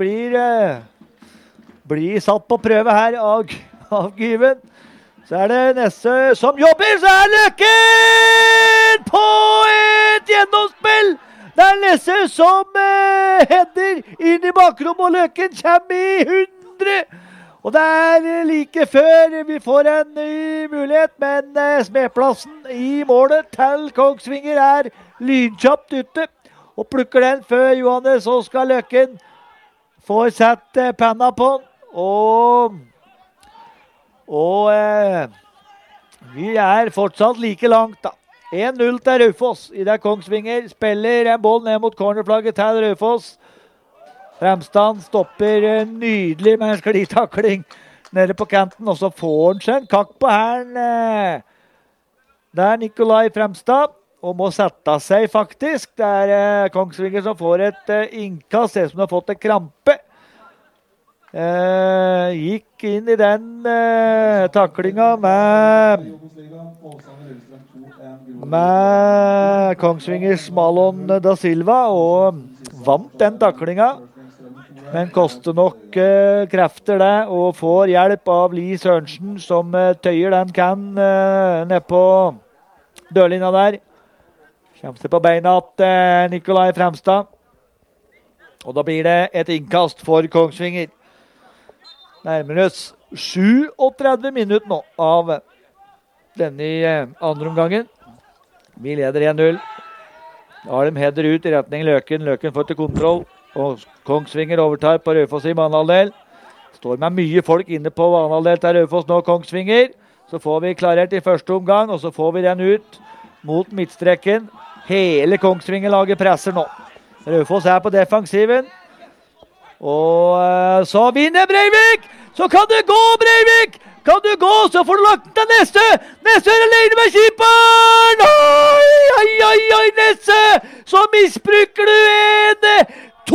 blir satt på prøve her av Gyven. Så er det Nesse som jobber, så er Løken på et gjennomspill. Det er Nesse som header inn i bakrommet, og Løken kommer i 100. Og det er like før vi får en ny mulighet, men Smedplassen i målet til Kongsvinger er lynkjapt ute. Og plukker den før Johannes Oskar Løken får sett penna på den. Og vi er fortsatt like langt da. 1-0 til Raufoss. I det Kongsvinger spiller en boll ned mot cornerflagget til Raufoss. Fremstad stopper nydelig med en sklitakling nede på kanten. Og så får han seg en kakk på hælen. Det er Nikolai Fremstad. Og må sette seg faktisk. Det er Kongsvinger som får et innkast. Ser ut som de har fått en krampe. Gikk inn i den taklinga med Kongsvingers Malon da Silva og vant den taklinga, men koster nok krefter det, og får hjelp av Li Sørensen som tøyer den kan ned på dørlinja der. Kommer seg på beina til Nikolai Fremstad, og da blir det et innkast for Kongsvinger. Nærmer oss 37 minutter nå av denne andre omgangen. Vi leder 1-0. Da har de header ut i retning Løken. Løken får til kontroll, og Kongsvinger overtar på Raufoss i banehalvdel. Står med mye folk inne på banehalvdel til Raufoss nå, Kongsvinger. Så får vi klarert i første omgang, og så får vi den ut mot midtstreken. Hele Kongsvinger-laget presser nå. Raufoss er på defensiven. Og så vinner Breivik! Så kan du gå, Breivik! Kan du gå, så får du lagt den til Nesse! Nesse er alene med keeperen! Oi, Nesse! Så misbruker du en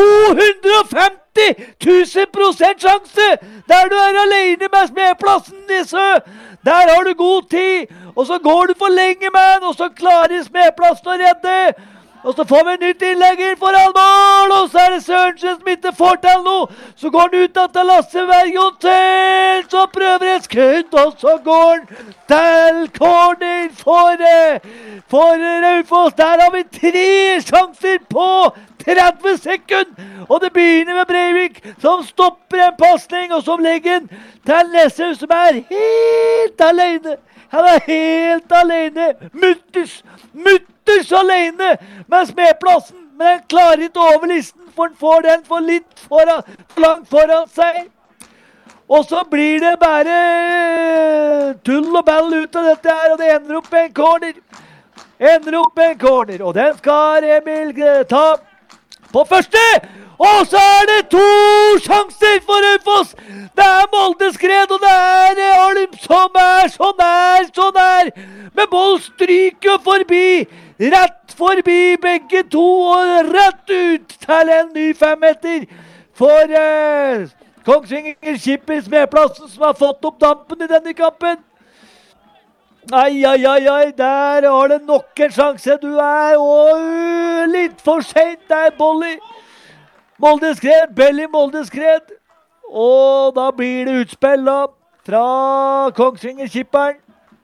250 000% sjanse! Der du er alene med Smedplassen, Nesse! Der har du god tid! Og så går du for lenge med den, og så klarer Smedplassen å redde! Og så får vi en nytt innlegg inn for mål, og så er det Sørensen som ikke får til noe. Så går han ut til Lasse Verjonsen, så prøver et skudd, og så går han til corner for Raufoss. Der har vi 3 sjanser på 30 sekunder, og det begynner med Breivik, som stopper en passning, og som legger den til Nesse, som er helt alene. Han er helt alene, mutters alene med Smedplassen, men han klarer ikke over listen, for han får den for langt foran seg. Og så blir det bare tull og ball ut av dette her, og det ender opp med en corner. Og den skal Emil ta på første, Og så det 2 sjanser for Raufoss. Det Molde-skred, og det Alm som så nær. Men ball stryker forbi. Rett forbi begge to, og rett ut til en ny 5-meter for Kongsvinger Skippers medplassen, som har fått opp dampen i denne kampen. Ai, der har det nok en sjanse. Du litt for sent der, Bolli. Molde-skred, Belly Molde-skred. Og da blir det utspill da, fra Kongsvinger-kipperen.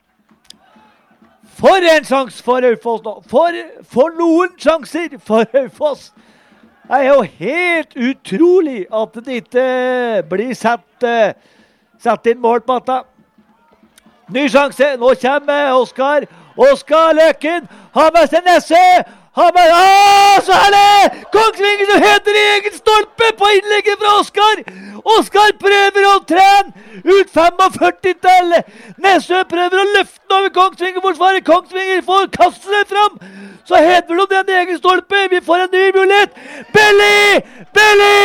For en sjanse for Raufoss nå. For noen sjanser for Raufoss. Det jo helt utrolig at det ikke blir satt inn mål på dette. Ny sjanse, nå kommer Oskar. Oskar Løkken har med seg Nesse. Så det Kongsvinger som heter i egen stolpe på innlegget fra Oskar. Oskar prøver å trene ut 45 til. Nesse prøver å løfte den over Kongsvinger-forsvaret. Kongsvinger får kaste seg fram. Så heter det den i egen stolpe. Vi får en ny mulighet. Belly!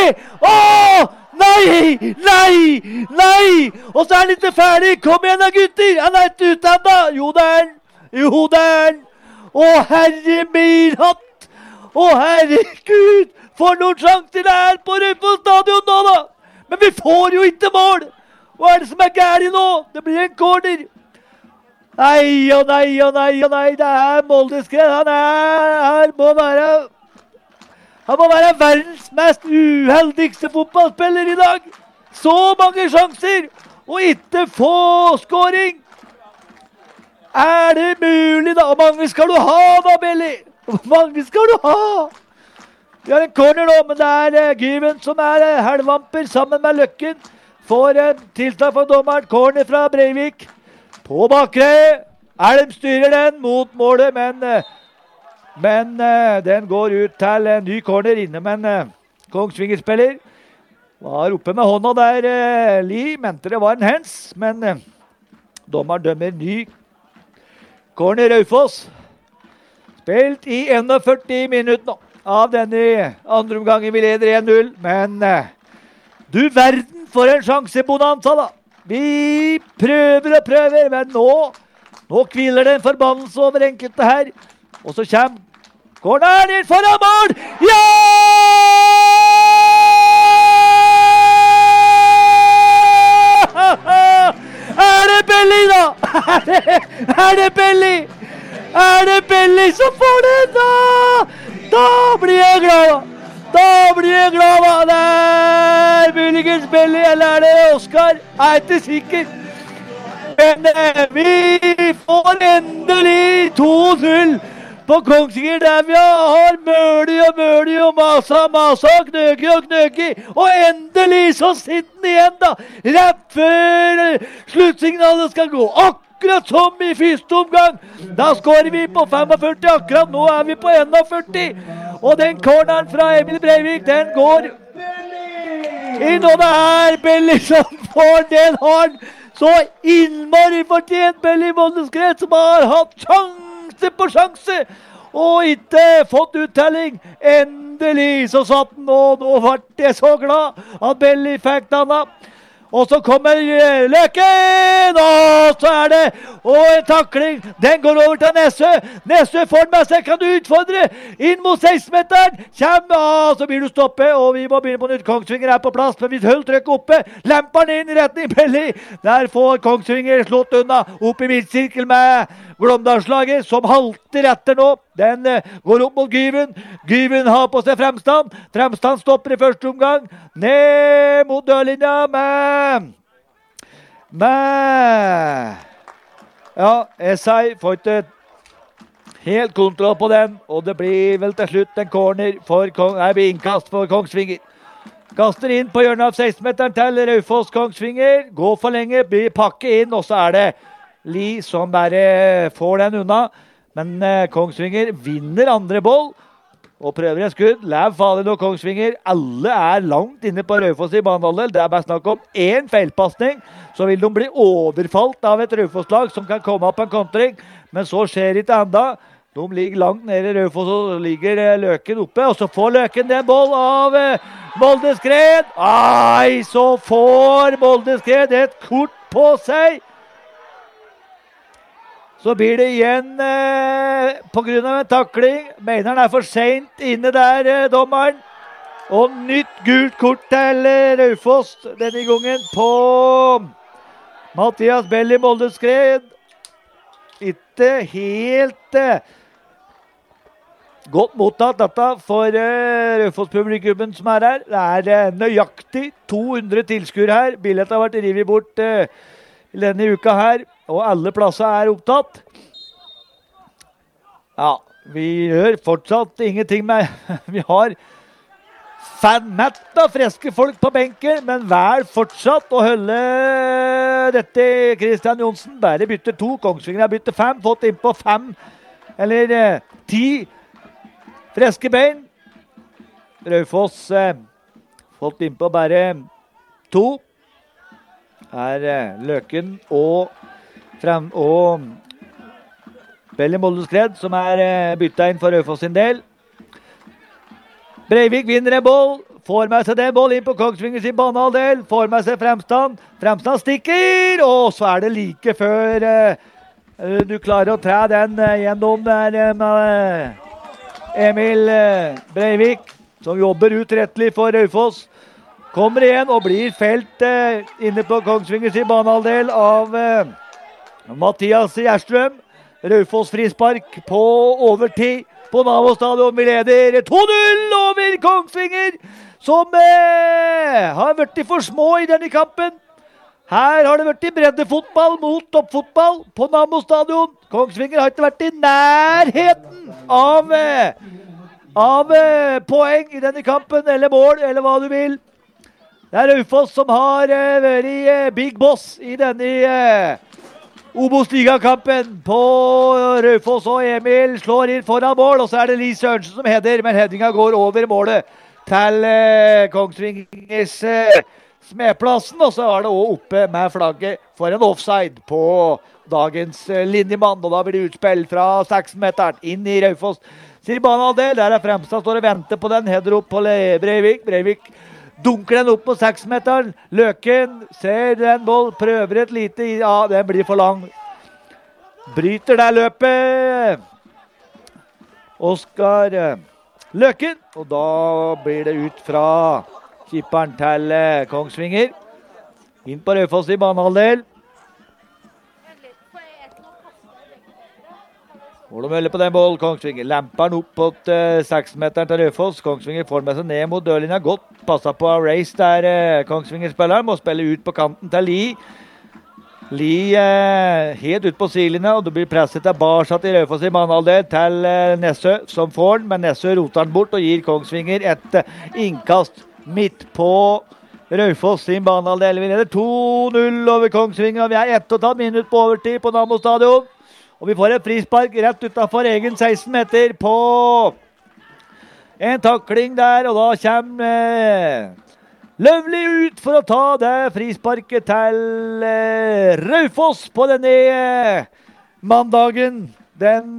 Nei! Og så han ikke ferdig. Kom igjen da, gutter. Han ikke ute enda. Jo, det er han. Å, herre min hatt! Å, herregud! For noen sjanser det på Raufoss stadion nå da! Men vi får jo ikke mål! Hva det som gærlig nå? Det blir en corner. Nei. Det Molde-skred. Han må være verdens mest uheldigste fotballspiller i dag. Så mange sjanser, og ikke få skåring. Det mulig da? Hvor mange skal du ha da, Belly? Hvor mange skal du ha? Vi har en corner nå, men det Gyven som helvamper sammen med Løkken. Får en tilslag fra dommeren. Corner fra Breivik. På bakre. Elm styrer den mot målet, men den går ut til en ny corner inne, men Kongsvinger-spiller var oppe med hånda der. Li mente det var en hands, men dommeren dømmer ny corner Raufoss. Spilt i 41 minutter nå av denne andre omgangen. Vi leder 1-0, men du verden for en sjansebonanza da. Vi prøver, men nå hviler det en forbannelse over enkelte her. Og så kommer corneren inn foran mål! Ja! Det Belly da? Det Belly? Det Belly som får det da? Da blir jeg glad da. Det muligens Belly, eller det Oskar? Jeg ikke sikker. Men vi får endelig 2-0 på Kongsvinger, der vi har mølig og masa, knøki. Og endelig så sitter den igjen da, rett før sluttsignalet skal gå. Akkurat som i første omgang. Da skårer vi på 45, akkurat nå vi på 41. Og den corneren fra Emil Breivik, den går inn, og det Belly som får den hånd. Så innmari fortjent Belly Molde-skred, som har hatt sjanse på sjanse, og ikke fått uttelling. Endelig så satt den, og nå ble jeg så glad at Belly fikk den da. Og så kommer Løkken, og så det, og en takling, den går over til Nesse får med seg, kan du utfordre, inn mot 16-meteren, så blir du stoppet, og vi må begynne på nytt. Kongsvinger på plass, men vi holder trykket oppe, lemper den inn i retning Belly, der får Kongsvinger slått unna, opp i midtsirkel med Glåmdalslaget, som halter etter nå. Den går opp mot Gyven. Gyven har på seg Fremstand. Fremstand stopper i første omgang. Ned mot dørlinja Esai får ikke helt kontroll på den, og det blir vel til slutt en corner blir innkast for Kongsvinger. Kaster inn på hjørnet av 16-meteren til Raufoss. Kongsvinger går for lenge, blir pakket inn, og så det Li som bare får den unna. Men Kongsvinger vinner andre boll og prøver en skudd. Læv Falin og Kongsvinger, alle langt inne på Raufoss i banehalvdel. Det bare snakk om en feilpassning, så vil de bli overfalt av et Raufoss-lag som kan komme opp en kontring. Men så skjer ikke enda. De ligger langt nede i Raufoss, og ligger Løken oppe, og så får Løken den boll av Molde Skred. Ai, så får Molde Skred et kort på seg. Så blir det igjen på grunn av en takling. Mener han for sent inne der, dommeren. Og nytt gult kort til Raufoss denne gangen på Mathias Belli Molde Skred. Ikke helt godt mottatt dette for Raufoss-publikummen som her. Det nøyaktig 200 tilskuere her. Billetten har vært rivet bort denne uka her, og alle plasser opptatt. Ja, vi gjør fortsatt ingenting med. Vi har fanmetta friske folk på benken, men vel fortsatt å holde dette Christian Johnsen. Bare bytter 2, Kongsvinger har byttet 5, fått inn på 5, eller 10 friske bein. Raufoss fått inn på bare 2. Løken og Belli Molde Skred som byttet inn for Raufoss sin del. Breivik vinner en boll, får med seg den boll inn på Kongsvinger sin banehalvdel, får med seg Fremstad. Fremstad stikker, og så det like før du klarer å tre den gjennom der med Emil Breivik, som jobber utrettelig for Raufoss. Kommer igjen og blir felt inne på Kongsvinger sin banehalvdel av Mathias Gjerstrøm. Raufoss frispark på overtid. På Navo Stadion, vi leder 2-0 over Kongsvinger, som har vært for små i denne kampen. Her har det vært breddefotball mot toppfotball på Navo Stadion. Kongsvinger har ikke vært i nærheten av poeng i denne kampen, eller mål, eller hva du vil. Det Raufoss som har vært big boss i denne Obos-ligakampen på Raufoss, og Emil slår inn foran mål, og så det Lis Sørensen som header, men headinga går over målet til Kongsvingers smedplassen, og så det også oppe med flagget for en offside på dagens linjemann, og da blir det utspill fra 6-meteren inn i Raufoss. Sier banehalvdel, der Fremstad står og venter på den, header opp på Breivik. Breivik dunker den opp på 6-meteren. Løken ser den boll, prøver et lite, ja, den blir for lang. Bryter der løpet Oskar Løken, og da blir det ut fra kipperen til Kongsvinger. Inn på Raufoss i banehalvdel. Hvor de melder på den boll, Kongsvinger. Lemper den opp på 6-meteren til Raufoss. Kongsvinger får med seg ned mot dørlinja. Godt passet på race der Kongsvinger-spilleren. Må spille ut på kanten til Lie. Lie helt ut på sidelinja, og det blir presset tilbake til Raufoss i banehalvdel til Nessø som får den. Men Nessø roter den bort og gir Kongsvinger et innkast midt på Raufoss sin banehalvdel. Vi leder 2-0 over Kongsvinger, og vi 1,5 minutter på overtid på Namo Stadion. Og vi får et frispark rett utenfor egen 16 meter på en takling der, og da kommer Løvli ut for å ta det frisparket til Raufoss på denne mandagen den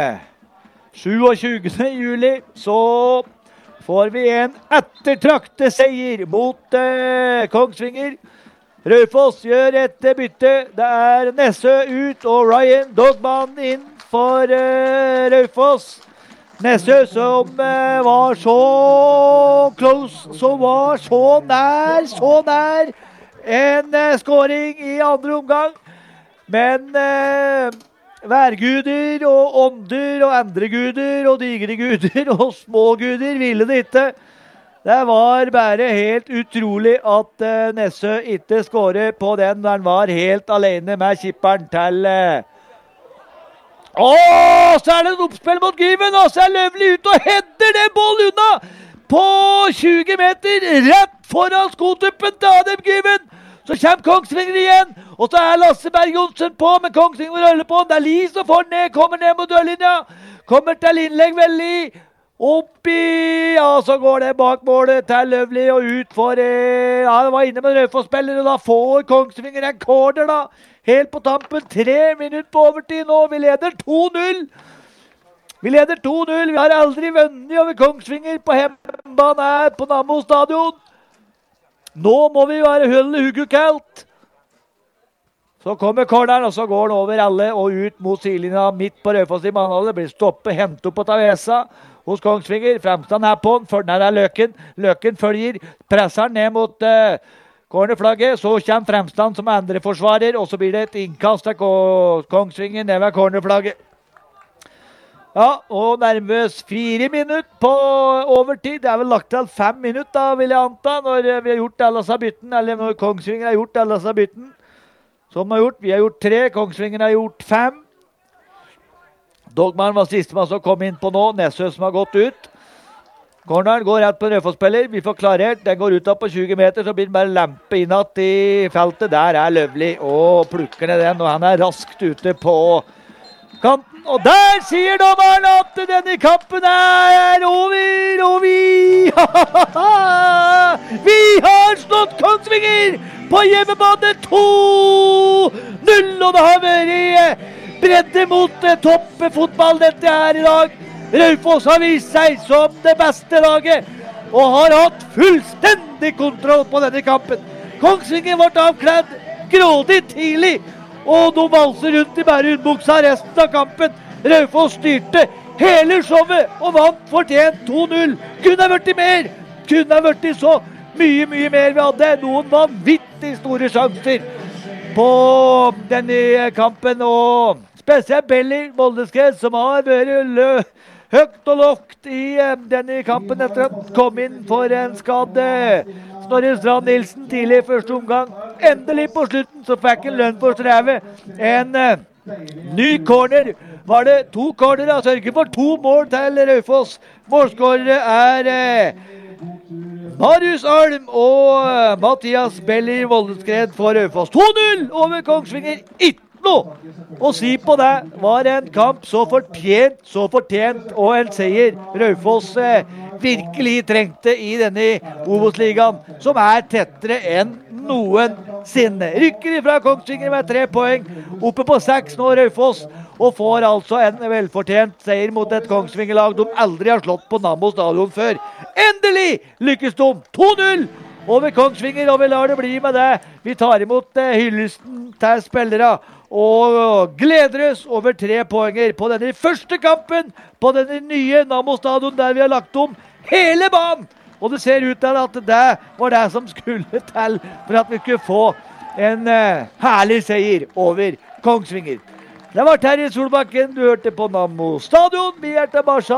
27. juli. Så får vi en ettertraktet seier mot Kongsvinger. Raufoss gjør et bytte. Det Nessø ut og Ryan Dogman inn for Raufoss. Nessø som var så close, som var så nær en scoring i andre omgang. Men værguder og ånder og andre guder og digre guder og små guder ville det ikke. Det var bare helt utrolig at Nessø ikke skåret på den når han var helt alene med kipperen til så det en oppspill mot Given, og så Løvli ut og header den bollen unna på 20 meter rett foran skotuppen til Adam Given. Så kommer Kongsvinger igjen, og så Lasse Berg Johnsen på, men Kongsvinger holder på. Det Lie som får ned, kommer ned mot dørlinja, kommer til innlegg veldig oppi, ja, så går det bak målet til Løvli og ut for, ja, det var inne med Raufoss-spiller, og da får Kongsvinger en corner da, helt på tampen, 3 minutter på overtid nå, vi leder 2-0. Vi leder 2-0. Vi har aldri vunnet over Kongsvinger på hjemmebane her på Nammo stadion. Nå må vi være holde hugget kaldt. Så kommer corneren, og så går den over alle og ut mot sidelinja midt på Raufoss i Mannhallen. Det blir stoppet, hentet opp på Tavesa hos Kongsvinger. Fremstand her på den, for den er Løken. Løken følger, presser ned mot cornerflagget. Så kommer Fremstand som andre forsvarer, og så blir det et innkast av Kongsvinger ned ved cornerflagget. Ja, og nærmest 4 minutter på overtid. Det er vel lagt til 5 minutter, da, vil jeg anta, når vi har gjort alle disse bytten, eller når Kongsvinger har gjort alle disse bytten. Som har gjort, vi har gjort 3, Kongsvinger har gjort 5. Dogman var siste man som kom inn på nå, Nessø som har gått ut. Corneren går rett på Raufoss-spiller, vi får klarert, den går ut av på 20 meter, så blir den bare lempe innad i feltet. Der er Løvli, og plukker ned den, og han er raskt ute på kanten. Og der sier dommeren at denne kampen er over, og vi har slått Kongsvinger på hjemmebane 2-0, og det har vært bredde mot toppfotball dette her i dag. Raufoss har vist seg som det beste laget, og har hatt fullstendig kontroll på denne kampen. Kongsvinger ble avkledd grådig tidlig, og de valser rundt i bærehundbuksa resten av kampen. Raufoss styrte hele showet og vant fortjent 2-0. Kunne ha vært mer, kunne ha vært så mye mer. Vi hadde noen vanvittig store sjanser på denne kampen, og spesielt Belly Moldeskred, som har vært høyt og lågt i denne kampen etter at han kom inn for en skade. Snorre Strand Nilsen tidlig i første omgang. Endelig på slutten så fikk han lønn for strevet. En ny corner. Var det 2 corner, og sørger for 2 mål til Raufoss. Målskårere er Marius Alm og Mathias Belli Voldeskred for Raufoss. 2-0 over Kongsvinger. Ikke noe å si på det. Var en kamp så fortjent, og en seier Raufoss virkelig trengte i denne Obos-ligaen, som er tettere enn noensinne. Rykker ifra Kongsvinger med 3 poeng, oppe på 6 nå Raufoss, og får altså en velfortjent seier mot et Kongsvinger-lag de aldri har slått på Nammo stadion før. Endelig lykkes de! 2-0 over Kongsvinger, og vi lar det bli med det. Vi tar imot hyllesten til spillere, og gleder oss over 3 poenger på denne første kampen på denne nye Nammo stadion, der vi har lagt om hele banen. Og det ser ut til at det var det som skulle til for at vi skulle få en herlig seier over Kongsvinger. Det var Terje Solbakken, du hørte på Nammo stadion. Vi er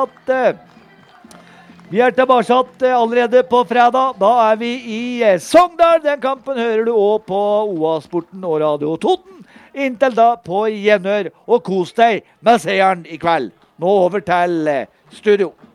tilbake allerede på fredag. Da er vi i Sogndal. Den kampen hører du også på OA-sporten og Radio Toten. Inntil da på gjenhør, og kos deg med seieren i kveld. Nå over til studio.